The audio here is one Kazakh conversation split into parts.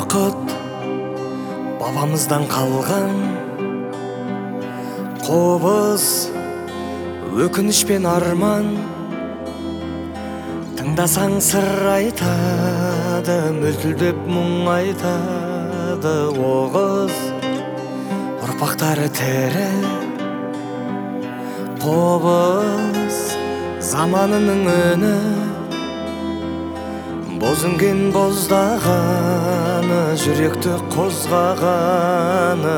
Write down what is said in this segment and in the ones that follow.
бақыт бабамыздан қалған, қобыз өкініш пен арман. Тыңдасаң сыр айтады, мөлтілдеп мұң айтады. Оғыз ұрпақтары тірі, қобыз заманының үні. Боз үнген боздағаны, жүректі қозғағаны.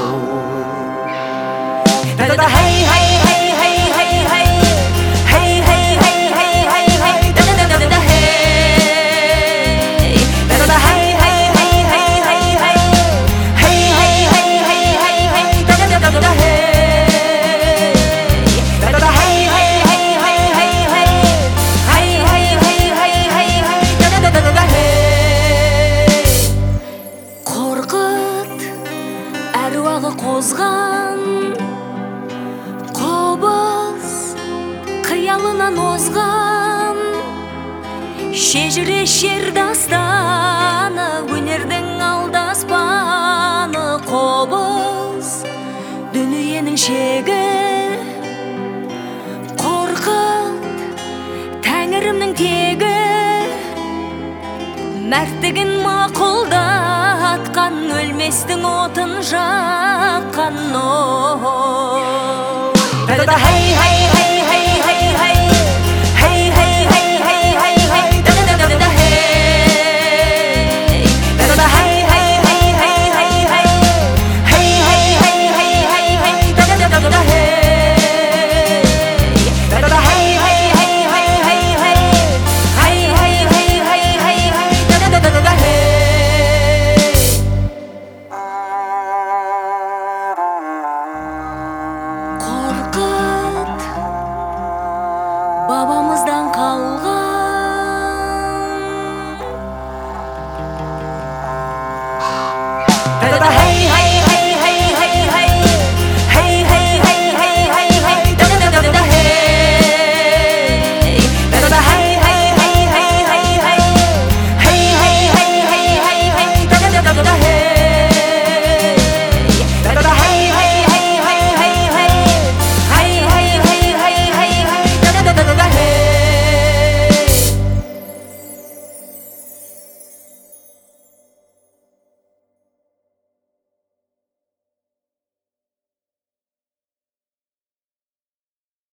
Әруағы қозған қобыз қиялынан озған, шежірешер дастаны, өнердің алдаспаны. Қобыз дүниенің шегі, қорқыт тәңірімнің тегі. Мәрттігін мақұлдатқан, өлместің отын жаққан. Hey, hey, hey, hey, hey, hey.